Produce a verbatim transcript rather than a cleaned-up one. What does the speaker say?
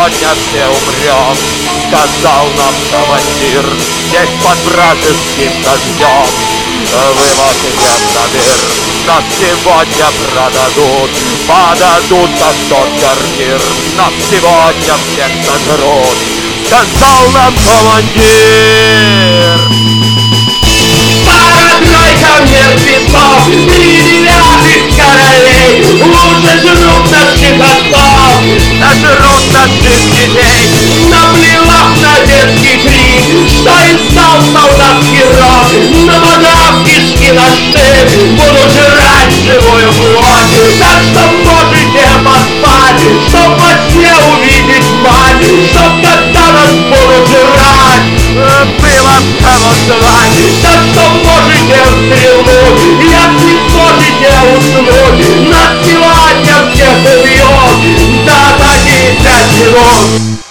сегодня все умрем, сказал нам командир. Здесь под вражеским дождем вывод идем на мир. Нас сегодня продадут, подадут за сто квартир. Нас сегодня всех сожрут, сказал нам командир. Пара-тройка мертвецов, три девятых королей лучше жрут наших отцов, Сожрут наших детей, наплевав на детский крик, что издал солдатский рог. На водах кишки наши будут жрать живую плоть. Так что можете поспать, чтоб во сне увидеть мать, чтоб когда нас будут жрать было кого звать. так что можете стрелнуть, если сможете уснуть. Нас сегодня всех убьет, да, такие пять минут.